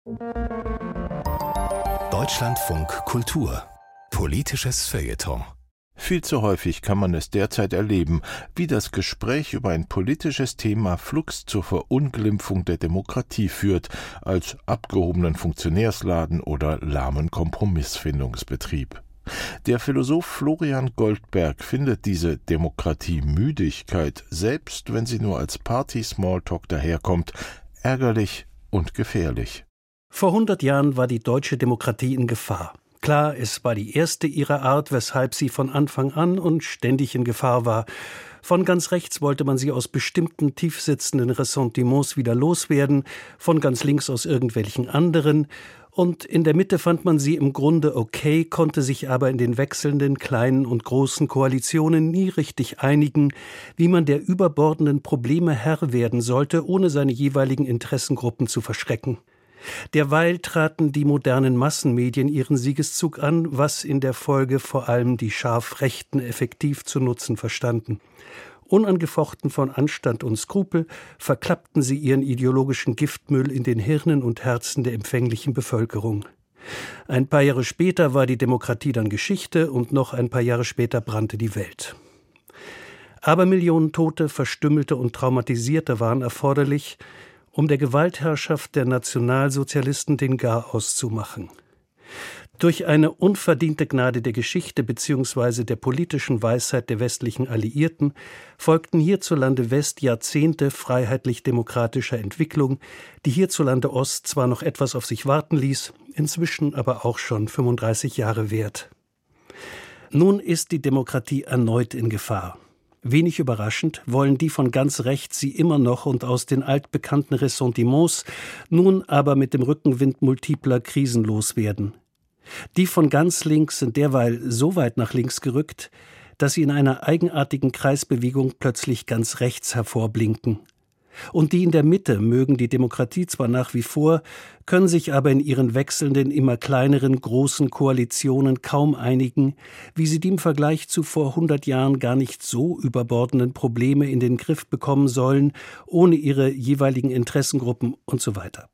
Deutschlandfunk Kultur. Politisches Feuilleton. Viel zu häufig kann man es derzeit erleben, wie das Gespräch über ein politisches Thema flugs zur Verunglimpfung der Demokratie führt, als abgehobenen Funktionärsladen oder lahmen Kompromissfindungsbetrieb. Der Philosoph Florian Goldberg findet diese Demokratiemüdigkeit, selbst wenn sie nur als Party-Smalltalk daherkommt, ärgerlich und gefährlich. Vor 100 Jahren war die deutsche Demokratie in Gefahr. Klar, es war die erste ihrer Art, weshalb sie von Anfang an und ständig in Gefahr war. Von ganz rechts wollte man sie aus bestimmten tiefsitzenden Ressentiments wieder loswerden, von ganz links aus irgendwelchen anderen. Und in der Mitte fand man sie im Grunde okay, konnte sich aber in den wechselnden kleinen und großen Koalitionen nie richtig einigen, wie man der überbordenden Probleme Herr werden sollte, ohne seine jeweiligen Interessengruppen zu verschrecken. Derweil traten die modernen Massenmedien ihren Siegeszug an, was in der Folge vor allem die Scharfrechten effektiv zu nutzen verstanden. Unangefochten von Anstand und Skrupel verklappten sie ihren ideologischen Giftmüll in den Hirnen und Herzen der empfänglichen Bevölkerung. Ein paar Jahre später war die Demokratie dann Geschichte und noch ein paar Jahre später brannte die Welt. Abermillionen Tote, Verstümmelte und Traumatisierte waren erforderlich, um der Gewaltherrschaft der Nationalsozialisten den Garaus zu machen. Durch eine unverdiente Gnade der Geschichte bzw. der politischen Weisheit der westlichen Alliierten folgten hierzulande West Jahrzehnte freiheitlich-demokratischer Entwicklung, die hierzulande Ost zwar noch etwas auf sich warten ließ, inzwischen aber auch schon 35 Jahre währt. Nun ist die Demokratie erneut in Gefahr. Wenig überraschend wollen die von ganz rechts sie immer noch und aus den altbekannten Ressentiments, nun aber mit dem Rückenwind multipler Krisen loswerden. Die von ganz links sind derweil so weit nach links gerückt, dass sie in einer eigenartigen Kreisbewegung plötzlich ganz rechts hervorblinken. Und die in der Mitte mögen die Demokratie zwar nach wie vor, können sich aber in ihren wechselnden, immer kleineren, großen Koalitionen kaum einigen, wie sie die im Vergleich zu vor 100 Jahren gar nicht so überbordenden Probleme in den Griff bekommen sollen, ohne ihre jeweiligen Interessengruppen und so weiter.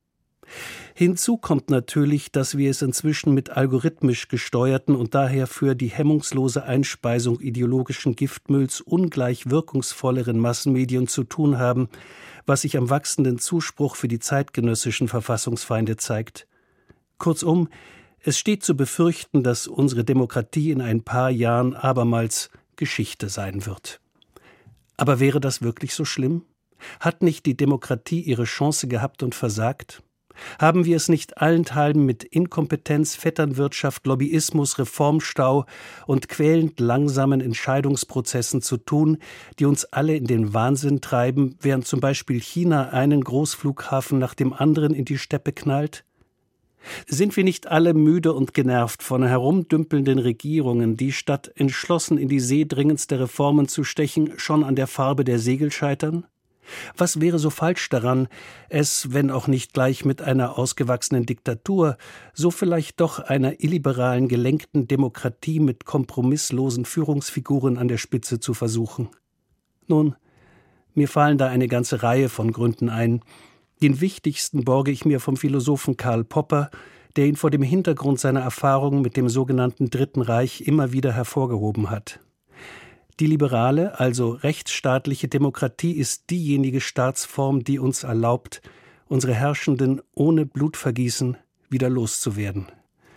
Hinzu kommt natürlich, dass wir es inzwischen mit algorithmisch gesteuerten und daher für die hemmungslose Einspeisung ideologischen Giftmülls ungleich wirkungsvolleren Massenmedien zu tun haben, was sich am wachsenden Zuspruch für die zeitgenössischen Verfassungsfeinde zeigt. Kurzum, es steht zu befürchten, dass unsere Demokratie in ein paar Jahren abermals Geschichte sein wird. Aber wäre das wirklich so schlimm? Hat nicht die Demokratie ihre Chance gehabt und versagt? Haben wir es nicht allenthalben mit Inkompetenz, Vetternwirtschaft, Lobbyismus, Reformstau und quälend langsamen Entscheidungsprozessen zu tun, die uns alle in den Wahnsinn treiben, während zum Beispiel China einen Großflughafen nach dem anderen in die Steppe knallt? Sind wir nicht alle müde und genervt von herumdümpelnden Regierungen, die statt entschlossen in die See dringendste Reformen zu stechen, schon an der Farbe der Segel scheitern? Was wäre so falsch daran, es, wenn auch nicht gleich mit einer ausgewachsenen Diktatur, so vielleicht doch einer illiberalen gelenkten Demokratie mit kompromisslosen Führungsfiguren an der Spitze zu versuchen? Nun, mir fallen da eine ganze Reihe von Gründen ein. Den wichtigsten borge ich mir vom Philosophen Karl Popper, der ihn vor dem Hintergrund seiner Erfahrungen mit dem sogenannten Dritten Reich immer wieder hervorgehoben hat. Die liberale, also rechtsstaatliche Demokratie ist diejenige Staatsform, die uns erlaubt, unsere Herrschenden ohne Blutvergießen wieder loszuwerden.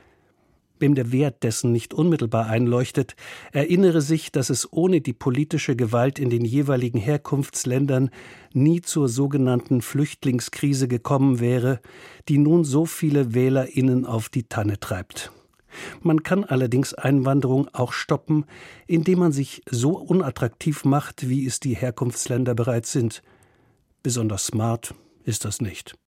Wem der Wert dessen nicht unmittelbar einleuchtet, erinnere sich, dass es ohne die politische Gewalt in den jeweiligen Herkunftsländern nie zur sogenannten Flüchtlingskrise gekommen wäre, die nun so viele WählerInnen auf die Tanne treibt. Man kann allerdings Einwanderung auch stoppen, indem man sich so unattraktiv macht, wie es die Herkunftsländer bereits sind. Besonders smart ist das nicht.